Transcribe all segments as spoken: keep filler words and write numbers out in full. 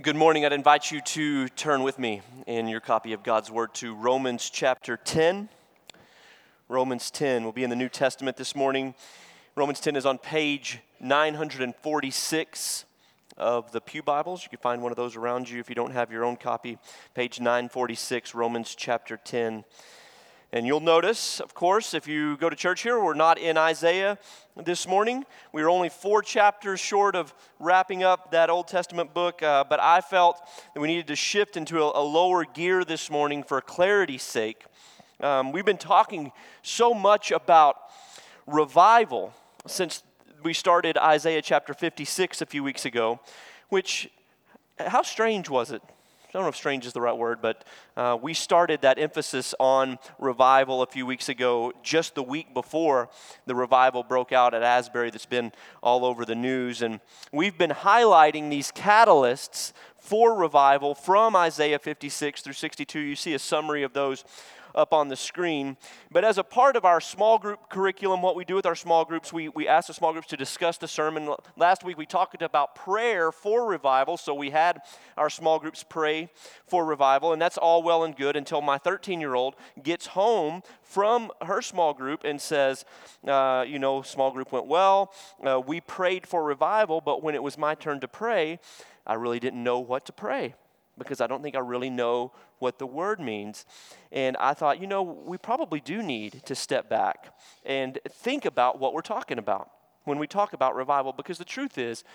Good morning. I'd invite you to turn with me in your copy of God's Word to Romans chapter ten. Romans ten will be in the New Testament this morning. Romans ten is on page nine forty-six of the Pew Bibles. You can find one of those around you if you don't have your own copy. Page nine forty-six, Romans chapter ten. And you'll notice, of course, if you go to church here, we're not in Isaiah this morning. We were only four chapters short of wrapping up that Old Testament book, uh, but I felt that we needed to shift into a, a lower gear this morning for clarity's sake. Um, we've been talking so much about revival since we started Isaiah chapter fifty-six a few weeks ago, which, how strange was it? I don't know if strange is the right word, but uh, we started that emphasis on revival a few weeks ago, just the week before the revival broke out at Asbury that's been all over the news. And we've been highlighting these catalysts for revival from Isaiah fifty-six through sixty-two. You see a summary of those up on the screen. But as a part of our small group curriculum, what we do with our small groups, we, we ask the small groups to discuss the sermon. Last week we talked about prayer for revival, so we had our small groups pray for revival, and that's all well and good until my thirteen-year-old gets home from her small group and says, uh, you know, small group went well, uh, we prayed for revival, but when it was my turn to pray, I really didn't know what to pray, because I don't think I really know what the word means. And I thought, you know, we probably do need to step back and think about what we're talking about when we talk about revival, because the truth is,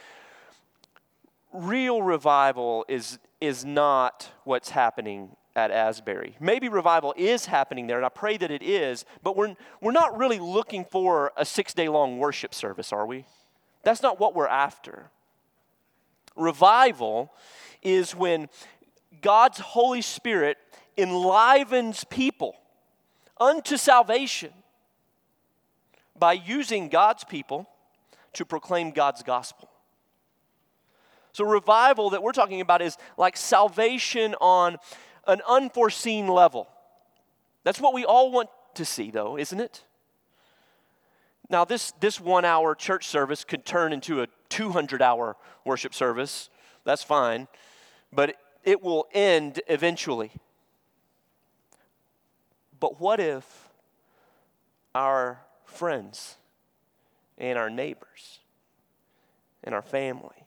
real revival is, is not what's happening at Asbury. Maybe revival is happening there, and I pray that it is, but we're, we're not really looking for a six-day-long worship service, are we? That's not what we're after. Revival is when God's Holy Spirit enlivens people unto salvation by using God's people to proclaim God's gospel. So revival that we're talking about is like salvation on an unforeseen level. That's what we all want to see, though, isn't it? Now, this, this one-hour church service could turn into a two hundred hour worship service. That's fine. But it will end eventually. But what if our friends and our neighbors and our family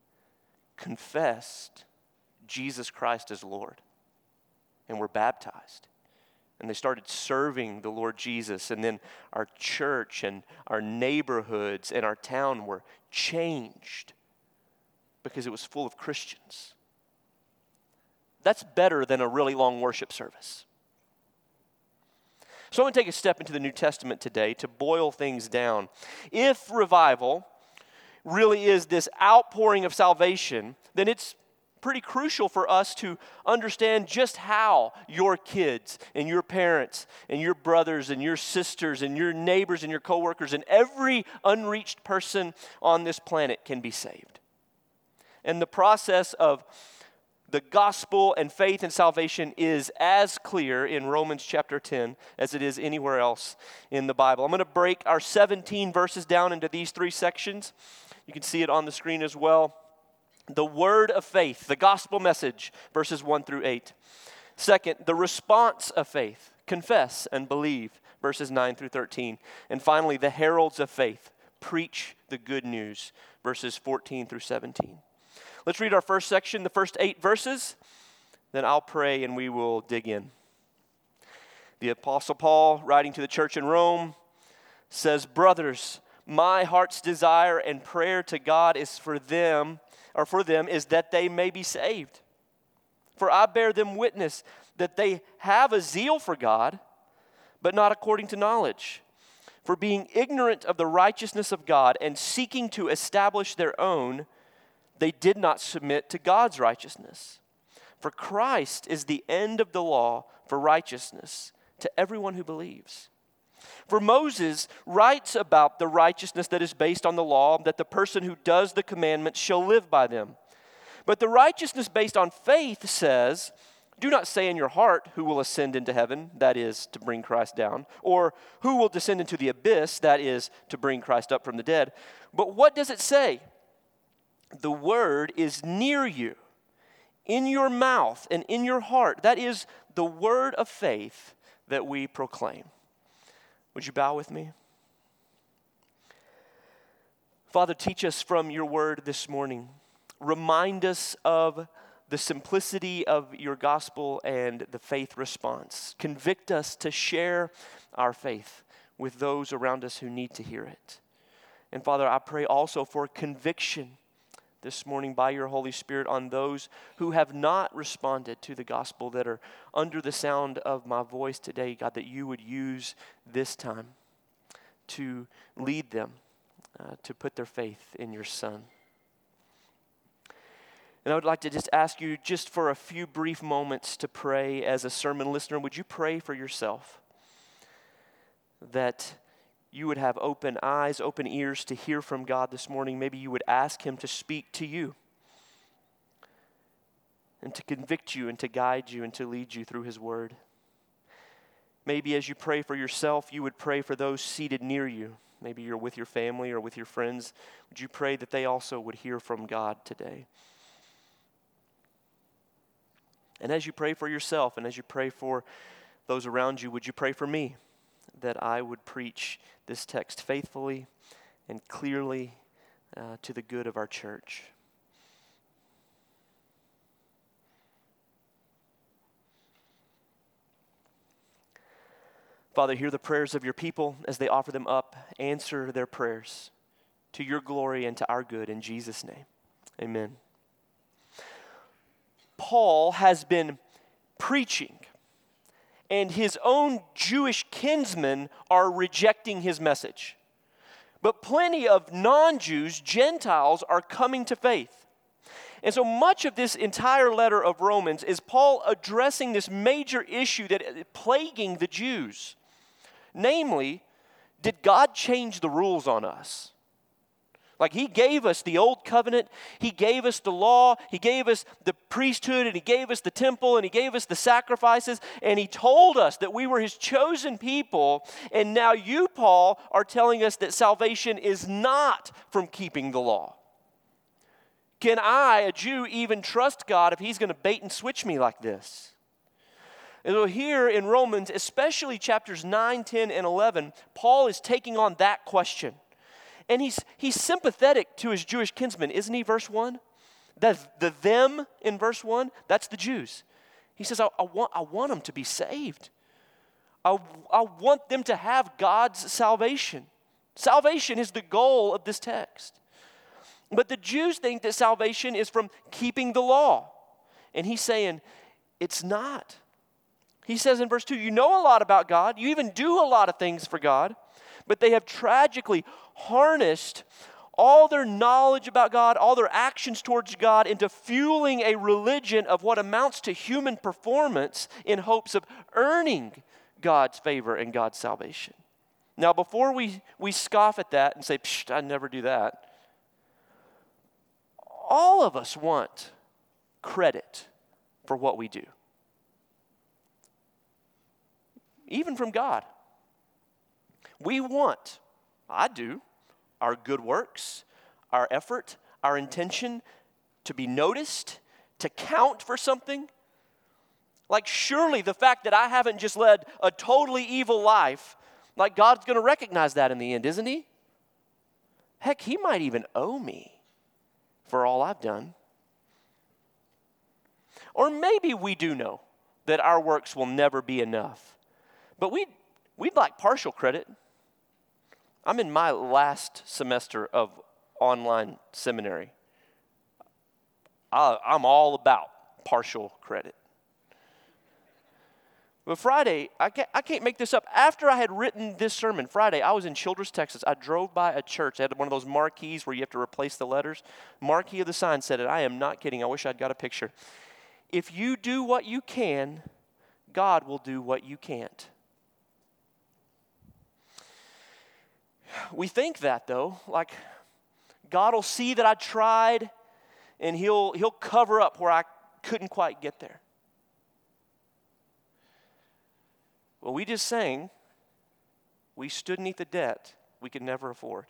confessed Jesus Christ as Lord and were baptized, and they started serving the Lord Jesus, and then our church and our neighborhoods and our town were changed because it was full of Christians? That's better than a really long worship service. So I'm going to take a step into the New Testament today to boil things down. If revival really is this outpouring of salvation, then it's pretty crucial for us to understand just how your kids and your parents and your brothers and your sisters and your neighbors and your coworkers and every unreached person on this planet can be saved. And the process of the gospel and faith and salvation is as clear in Romans chapter ten as it is anywhere else in the Bible. I'm going to break our seventeen verses down into these three sections. You can see it on the screen as well. The word of faith, the gospel message, verses one through eight. Second, the response of faith, confess and believe, verses nine through thirteen. And finally, the heralds of faith, preach the good news, verses fourteen through seventeen. Let's read our first section, the first eight verses. Then I'll pray and we will dig in. The Apostle Paul, writing to the church in Rome, says, "Brothers, my heart's desire and prayer to God is for them, or for them, is that they may be saved. For I bear them witness that they have a zeal for God, but not according to knowledge. For being ignorant of the righteousness of God and seeking to establish their own, they did not submit to God's righteousness. For Christ is the end of the law for righteousness to everyone who believes. For Moses writes about the righteousness that is based on the law, that the person who does the commandments shall live by them. But the righteousness based on faith says, do not say in your heart, who will ascend into heaven, that is, to bring Christ down, or who will descend into the abyss, that is, to bring Christ up from the dead. But what does it say? The word is near you, in your mouth and in your heart. That is the word of faith that we proclaim. Would you bow with me? Father, teach us from your word this morning. Remind us of the simplicity of your gospel and the faith response. Convict us to share our faith with those around us who need to hear it. And Father, I pray also for conviction this morning by your Holy Spirit on those who have not responded to the gospel, that are under the sound of my voice today, God, that you would use this time to lead them uh, to put their faith in your Son. And I would like to just ask you just for a few brief moments to pray as a sermon listener. Would you pray for yourself that you would have open eyes, open ears to hear from God this morning? Maybe you would ask him to speak to you and to convict you and to guide you and to lead you through his word. Maybe as you pray for yourself, you would pray for those seated near you. Maybe you're with your family or with your friends. Would you pray that they also would hear from God today? And as you pray for yourself and as you pray for those around you, would you pray for me that I would preach this text faithfully and clearly uh, to the good of our church? Father, hear the prayers of your people as they offer them up. Answer their prayers to your glory and to our good. In Jesus' name, amen. Paul has been preaching, and his own Jewish kinsmen are rejecting his message. But plenty of non-Jews, Gentiles, are coming to faith. And so much of this entire letter of Romans is Paul addressing this major issue that is plaguing the Jews. Namely, did God change the rules on us? Like, he gave us the old covenant, he gave us the law, he gave us the priesthood, and he gave us the temple, and he gave us the sacrifices, and he told us that we were his chosen people. And now you, Paul, are telling us that salvation is not from keeping the law. Can I, a Jew, even trust God if he's going to bait and switch me like this? And so here in Romans, especially chapters nine, ten, and eleven, Paul is taking on that question. And he's he's sympathetic to his Jewish kinsmen, isn't he, verse one? The, the them in verse one, that's the Jews. He says, I, I, want, I want them to be saved. I, I want them to have God's salvation. Salvation is the goal of this text. But the Jews think that salvation is from keeping the law. And he's saying, it's not. He says in verse two, you know a lot about God. You even do a lot of things for God. But they have tragically harnessed all their knowledge about God, all their actions towards God, into fueling a religion of what amounts to human performance in hopes of earning God's favor and God's salvation. Now, before we, we scoff at that and say, psh, I'd never do that, all of us want credit for what we do. Even from God. We want, I do, our good works, our effort, our intention to be noticed, to count for something. Like, surely the fact that I haven't just led a totally evil life, like, God's going to recognize that in the end, isn't he? Heck, he might even owe me for all I've done. Or maybe we do know that our works will never be enough, but we'd, we'd like partial credit. I'm in my last semester of online seminary. I, I'm all about partial credit. But Friday, I can't, I can't make this up. After I had written this sermon, Friday, I was in Childress, Texas. I drove by a church. They had one of those marquees where you have to replace the letters. Marquee of the sign said it. I am not kidding. I wish I'd got a picture. If you do what you can, God will do what you can't. We think that, though, like God will see that I tried and he'll he'll cover up where I couldn't quite get there. Well, we just sang, we stood beneath a debt we could never afford.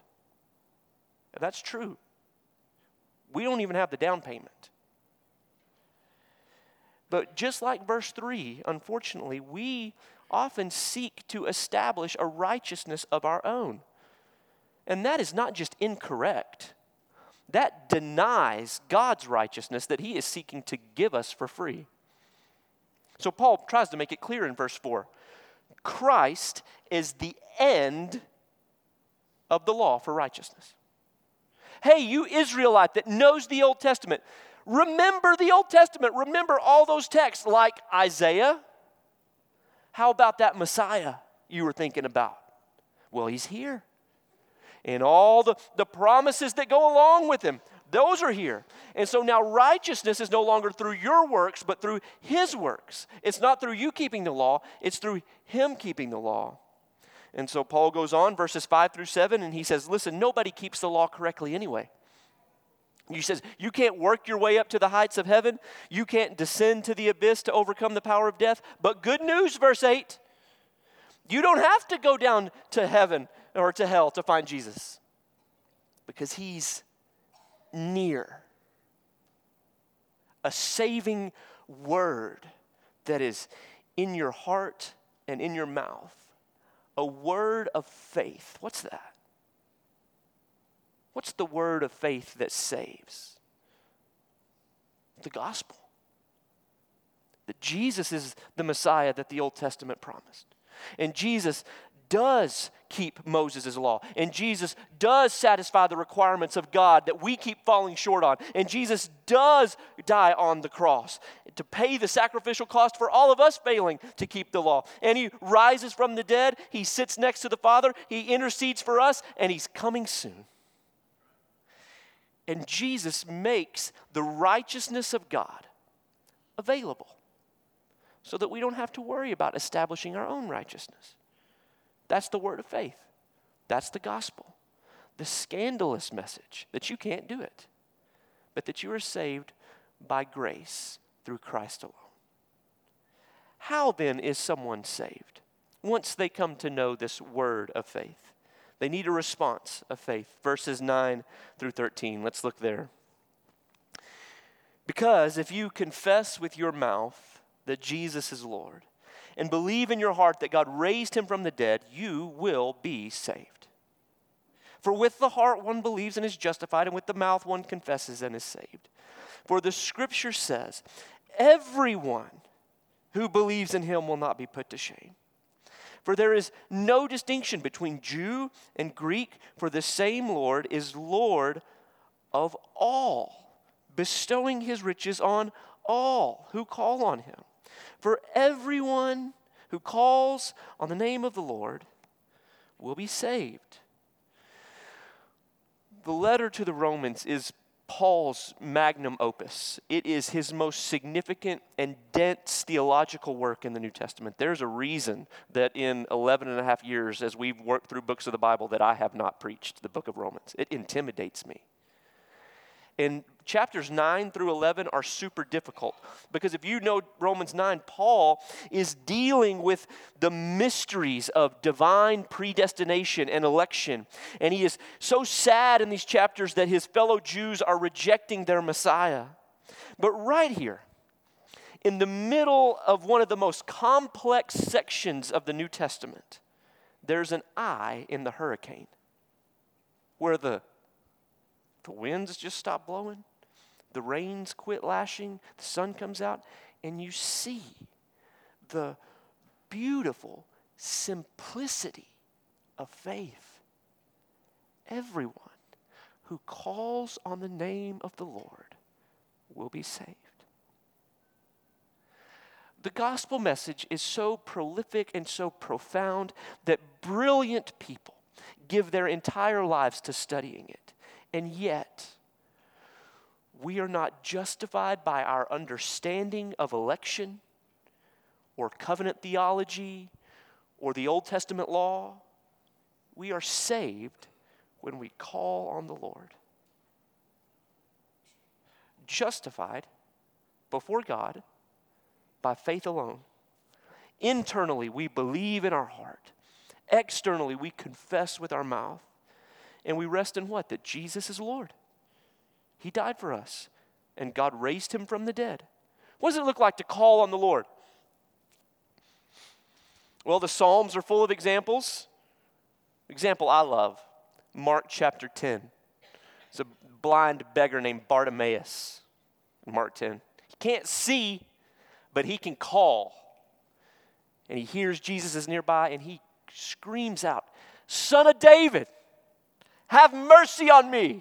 That's true. We don't even have the down payment. But just like verse three, unfortunately, we often seek to establish a righteousness of our own. And that is not just incorrect. That denies God's righteousness that he is seeking to give us for free. So Paul tries to make it clear in verse four. Christ is the end of the law for righteousness. Hey, you Israelite that knows the Old Testament, remember the Old Testament. Remember all those texts like Isaiah. How about that Messiah you were thinking about? Well, he's here. And all the, the promises that go along with him, those are here. And so now righteousness is no longer through your works, but through his works. It's not through you keeping the law, it's through him keeping the law. And so Paul goes on, verses five through seven, and he says, listen, nobody keeps the law correctly anyway. He says, you can't work your way up to the heights of heaven. You can't descend to the abyss to overcome the power of death. But good news, verse eight, you don't have to go down to heaven or to hell to find Jesus, because he's near. A saving word that is in your heart and in your mouth. A word of faith. What's that? What's the word of faith that saves? The gospel. That Jesus is the Messiah that the Old Testament promised. And Jesus does keep Moses' law. And Jesus does satisfy the requirements of God that we keep falling short on. And Jesus does die on the cross to pay the sacrificial cost for all of us failing to keep the law. And he rises from the dead. He sits next to the Father. He intercedes for us, and he's coming soon. And Jesus makes the righteousness of God available so that we don't have to worry about establishing our own righteousness. That's the word of faith. That's the gospel. The scandalous message that you can't do it, but that you are saved by grace through Christ alone. How then is someone saved once they come to know this word of faith? They need a response of faith. Verses nine through thirteen. Let's look there. Because if you confess with your mouth that Jesus is Lord, and believe in your heart that God raised him from the dead, you will be saved. For with the heart one believes and is justified, and with the mouth one confesses and is saved. For the scripture says, everyone who believes in him will not be put to shame. For there is no distinction between Jew and Greek, for the same Lord is Lord of all, bestowing his riches on all who call on him. For everyone who calls on the name of the Lord will be saved. The letter to the Romans is Paul's magnum opus. It is his most significant and dense theological work in the New Testament. There's a reason that in eleven and a half years, as we've worked through books of the Bible, that I have not preached the book of Romans. It intimidates me. And chapters nine through eleven are super difficult because if you know Romans nine, Paul is dealing with the mysteries of divine predestination and election. And he is so sad in these chapters that his fellow Jews are rejecting their Messiah. But right here, in the middle of one of the most complex sections of the New Testament, there's an eye in the hurricane where the The winds just stop blowing. The rains quit lashing. The sun comes out. And you see the beautiful simplicity of faith. Everyone who calls on the name of the Lord will be saved. The gospel message is so prolific and so profound that brilliant people give their entire lives to studying it. And yet, we are not justified by our understanding of election or covenant theology or the Old Testament law. We are saved when we call on the Lord. Justified before God by faith alone. Internally, we believe in our heart. Externally, we confess with our mouth. And we rest in what? That Jesus is Lord. He died for us, and God raised him from the dead. What does it look like to call on the Lord? Well, the Psalms are full of examples. Example I love, Mark chapter ten. It's a blind beggar named Bartimaeus in Mark ten. He can't see, but he can call. And he hears Jesus is nearby, and he screams out, "Son of David, have mercy on me."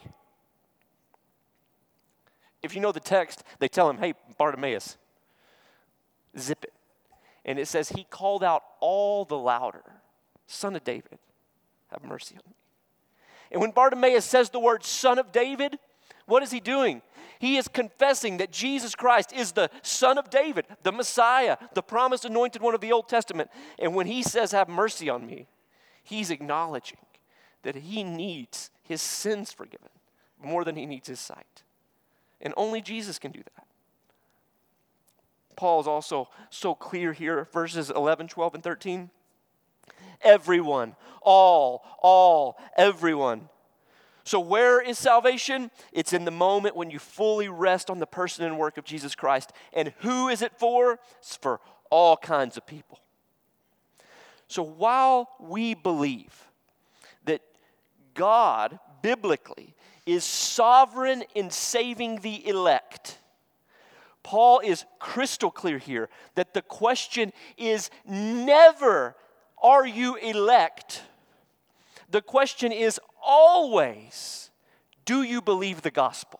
If you know the text, they tell him, "Hey, Bartimaeus, zip it." And it says he called out all the louder, "Son of David, have mercy on me." And when Bartimaeus says the word Son of David, what is he doing? He is confessing that Jesus Christ is the Son of David, the Messiah, the promised anointed one of the Old Testament. And when he says, "Have mercy on me," he's acknowledging that he needs his sins forgiven more than he needs his sight. And only Jesus can do that. Paul is also so clear here, verses eleven, twelve, and thirteen. Everyone, all, all, everyone. So where is salvation? It's in the moment when you fully rest on the person and work of Jesus Christ. And who is it for? It's for all kinds of people. So while we believe that God, biblically, is sovereign in saving the elect, Paul is crystal clear here that the question is never, are you elect? The question is always, do you believe the gospel?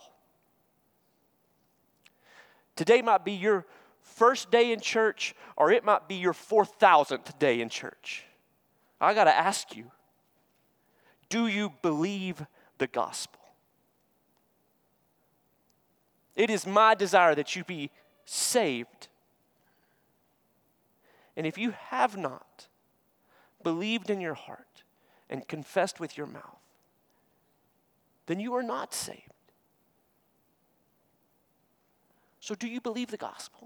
Today might be your first day in church, or it might be your four thousandth day in church. I got to ask you, do you believe the gospel? It is my desire that you be saved. And if you have not believed in your heart and confessed with your mouth, then you are not saved. So do you believe the gospel?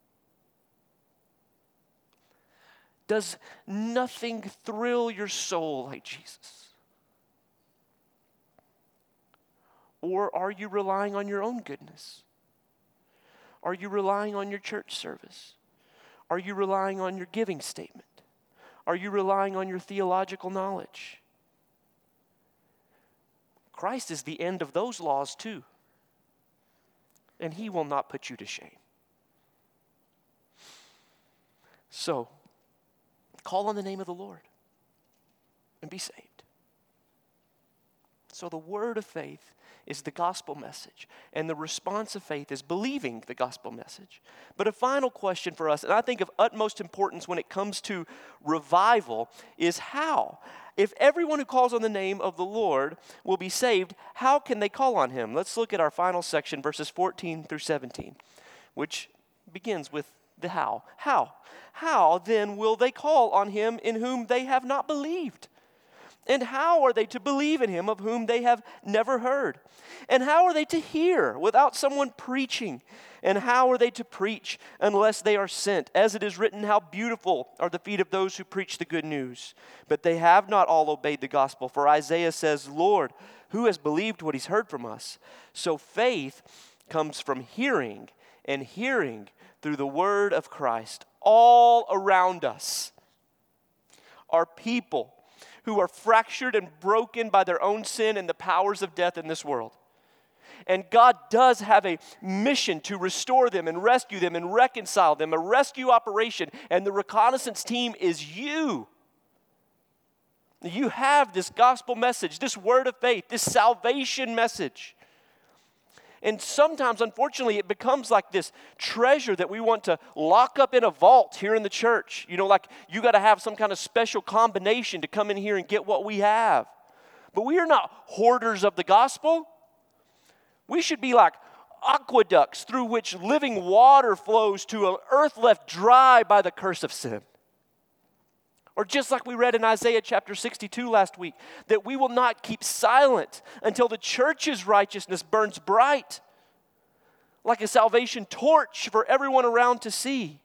Does nothing thrill your soul like Jesus? Or are you relying on your own goodness? Are you relying on your church service? Are you relying on your giving statement? Are you relying on your theological knowledge? Christ is the end of those laws too. And he will not put you to shame. So, call on the name of the Lord and be saved. So the word of faith is the gospel message, and the response of faith is believing the gospel message. But a final question for us, and I think of utmost importance when it comes to revival, is how? If everyone who calls on the name of the Lord will be saved, how can they call on him? Let's look at our final section, verses fourteen through seventeen, which begins with the how. How? How then will they call on him in whom they have not believed? And how are they to believe in him of whom they have never heard? And how are they to hear without someone preaching? And how are they to preach unless they are sent? As it is written, how beautiful are the feet of those who preach the good news. But they have not all obeyed the gospel. For Isaiah says, Lord, who has believed what he's heard from us? So faith comes from hearing, and hearing through the word of Christ. All around us are people who are fractured and broken by their own sin and the powers of death in this world. And God does have a mission to restore them and rescue them and reconcile them, a rescue operation, and the reconnaissance team is you. You have this gospel message, this word of faith, this salvation message. And sometimes, unfortunately, it becomes like this treasure that we want to lock up in a vault here in the church. You know, like you got to have some kind of special combination to come in here and get what we have. But we are not hoarders of the gospel. We should be like aqueducts through which living water flows to an earth left dry by the curse of sin. Or just like we read in Isaiah chapter sixty-two last week, that we will not keep silent until the church's righteousness burns bright, like a salvation torch for everyone around to see.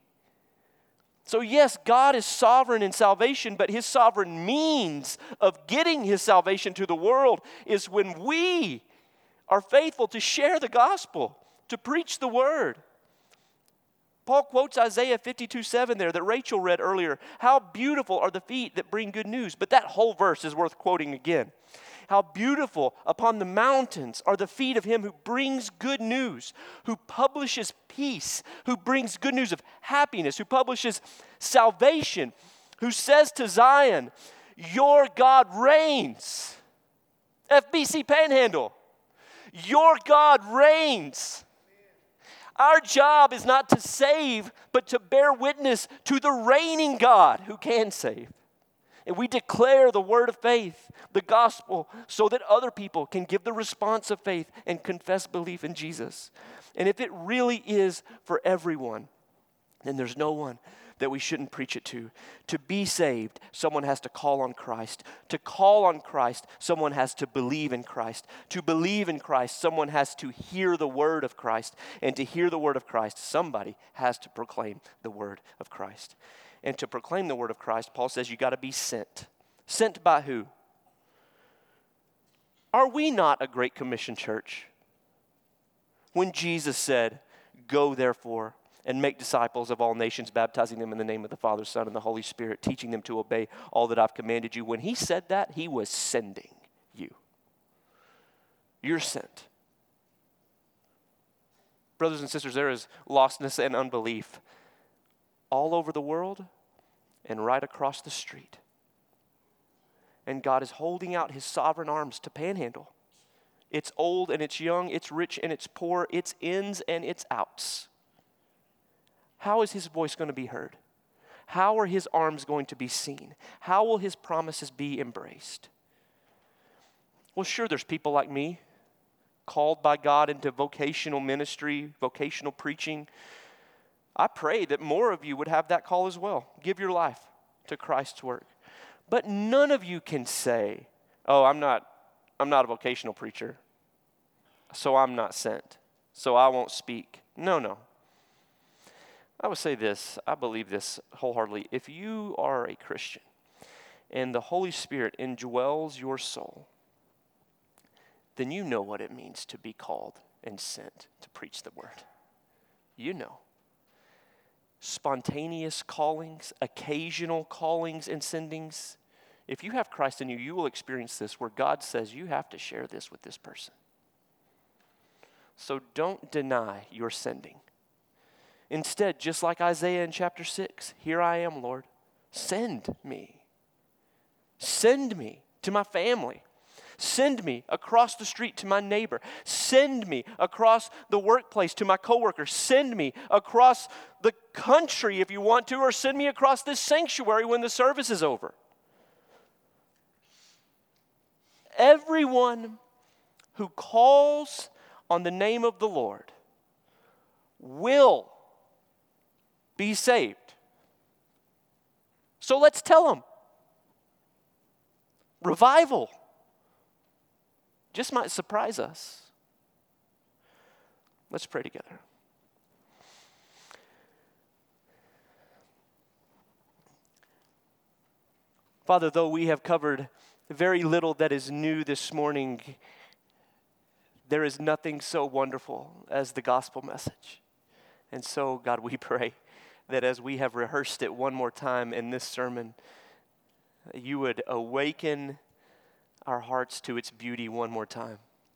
So yes, God is sovereign in salvation, but his sovereign means of getting his salvation to the world is when we are faithful to share the gospel, to preach the word. Paul quotes Isaiah fifty-two seven there that Rachel read earlier. How beautiful are the feet that bring good news. But that whole verse is worth quoting again. How beautiful upon the mountains are the feet of him who brings good news, who publishes peace, who brings good news of happiness, who publishes salvation, who says to Zion, your God reigns. F B C Panhandle, your God reigns. Our job is not to save, but to bear witness to the reigning God who can save. And we declare the word of faith, the gospel, so that other people can give the response of faith and confess belief in Jesus. And if it really is for everyone, then there's no one that we shouldn't preach it to. To be saved, someone has to call on Christ. To call on Christ, someone has to believe in Christ. To believe in Christ, someone has to hear the word of Christ. And to hear the word of Christ, somebody has to proclaim the word of Christ. And to proclaim the word of Christ, Paul says you got to be sent. Sent by who? Are we not a Great Commission church? When Jesus said, go therefore and make disciples of all nations, baptizing them in the name of the Father, Son, and the Holy Spirit, teaching them to obey all that I've commanded you. When he said that, he was sending you. You're sent. Brothers and sisters, there is lostness and unbelief all over the world and right across the street. And God is holding out his sovereign arms to Panhandle. It's old and it's young, it's rich and it's poor, it's ins and it's outs. How is his voice going to be heard? How are his arms going to be seen? How will his promises be embraced? Well, sure, there's people like me, called by God into vocational ministry, vocational preaching. I pray that more of you would have that call as well. Give your life to Christ's work. But none of you can say, oh, I'm not, I'm not a vocational preacher, so I'm not sent, so I won't speak. No, no. I would say this, I believe this wholeheartedly. If you are a Christian and the Holy Spirit indwells your soul, then you know what it means to be called and sent to preach the word. You know. Spontaneous callings, occasional callings and sendings. If you have Christ in you, you will experience this where God says you have to share this with this person. So don't deny your sending. Instead, just like Isaiah in chapter six, here I am, Lord, send me. Send me to my family. Send me across the street to my neighbor. Send me across the workplace to my coworker. Send me across the country if you want to, or send me across this sanctuary when the service is over. Everyone who calls on the name of the Lord will be saved. So let's tell them. Revival just might surprise us. Let's pray together. Father, though we have covered very little that is new this morning, there is nothing so wonderful as the gospel message. And so, God, we pray that as we have rehearsed it one more time in this sermon, you would awaken our hearts to its beauty one more time.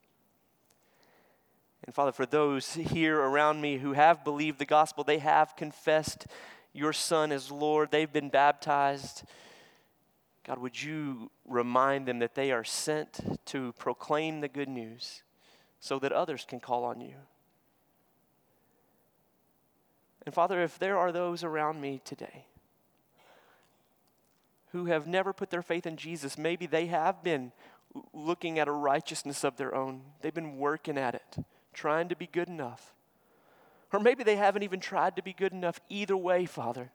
And Father, for those here around me who have believed the gospel, they have confessed your Son as Lord, they've been baptized. God, would you remind them that they are sent to proclaim the good news so that others can call on you? And Father, if there are those around me today who have never put their faith in Jesus, maybe they have been looking at a righteousness of their own. They've been working at it, trying to be good enough. Or maybe they haven't even tried to be good enough. Either way, Father,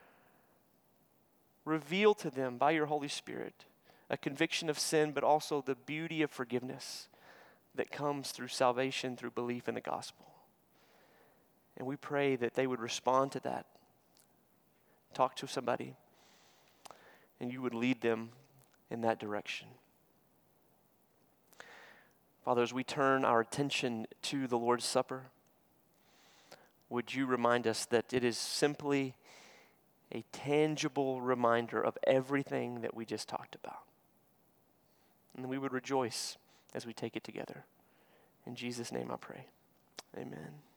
reveal to them by your Holy Spirit a conviction of sin, but also the beauty of forgiveness that comes through salvation, through belief in the gospel. And we pray that they would respond to that. Talk to somebody, and you would lead them in that direction. Father, as we turn our attention to the Lord's Supper, would you remind us that it is simply a tangible reminder of everything that we just talked about. And we would rejoice as we take it together. In Jesus' name I pray. Amen.